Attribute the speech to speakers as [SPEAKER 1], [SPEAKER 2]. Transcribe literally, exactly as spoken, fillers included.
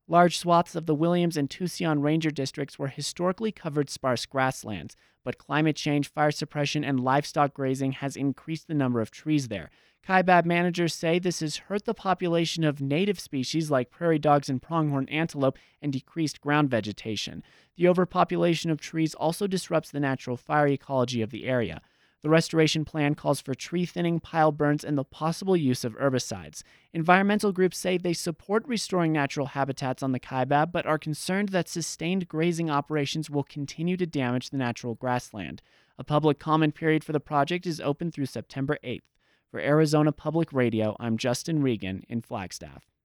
[SPEAKER 1] Large swaths of the Williams and Tucson Ranger districts were historically covered sparse grasslands, but climate change, fire suppression, and livestock grazing has increased the number of trees there. Kaibab managers say this has hurt the population of native species like prairie dogs and pronghorn antelope and decreased ground vegetation. The overpopulation of trees also disrupts the natural fire ecology of the area. The restoration plan calls for tree thinning, pile burns, and the possible use of herbicides. Environmental groups say they support restoring natural habitats on the Kaibab, but are concerned that sustained grazing operations will continue to damage the natural grassland. A public comment period for the project is open through September eighth. For Arizona Public Radio, I'm Justin Regan in Flagstaff.